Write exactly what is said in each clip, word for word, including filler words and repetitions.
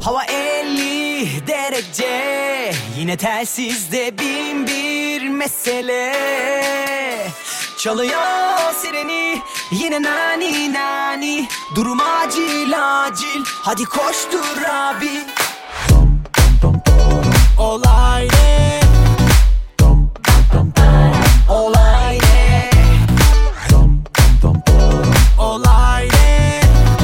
Hava elli derece, yine telsizde bin bir mesele. Çalıyor sireni, yine nani nani. Durum acil acil, hadi koştur abi. Olay ne? Olay ne? Olay ne?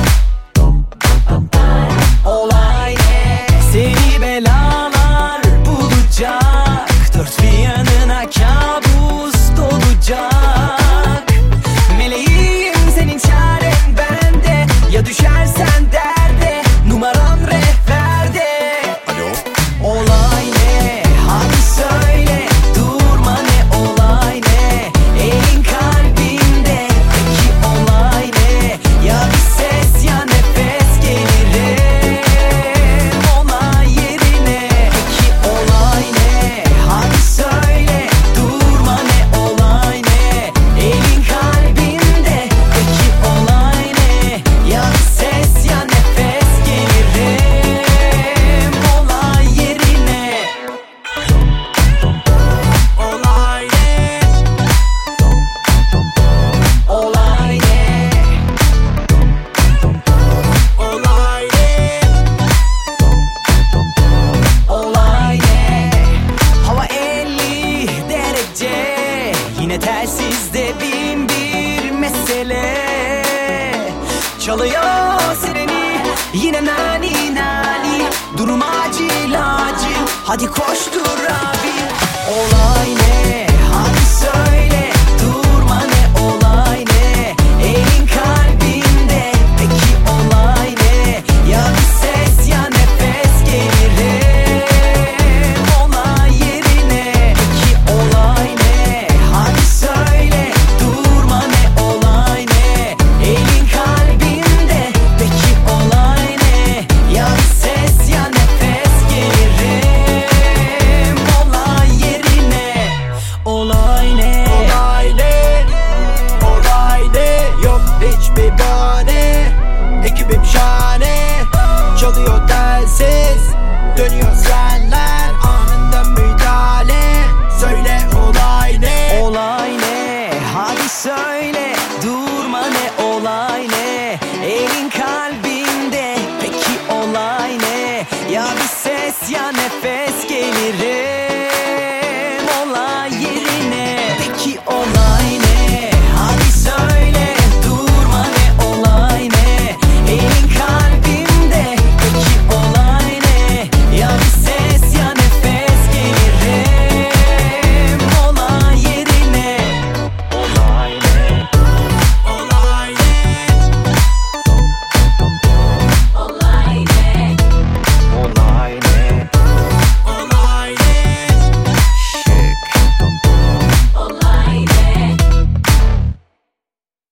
Olay ne? Seni belalar bulacak, dört bir yanına kabus dolacak. Meleğim senin çaren bende, ya düşersen derde, numaram rehberde. Alo. Olay ne? Hadi söyle, durma ne olay ne? Elin kalbinde, peki olay ne? Ya bir ses ya nefes gelirim olay yerine. Peki olay ne? Hadi söyle, durma ne olay ne? Elin kalbinde, peki olay ne? Ya bir ses ya nefes gelirim olay yerine. Olay ne? Olay ne? Olay ne? Olay ne? Hava elli derece, yine telsizde bin bir mesele. Çalıyor sireni, yine nani nani. Durum acil acil, hadi koştur abi. Olay ne? Hadi söyle.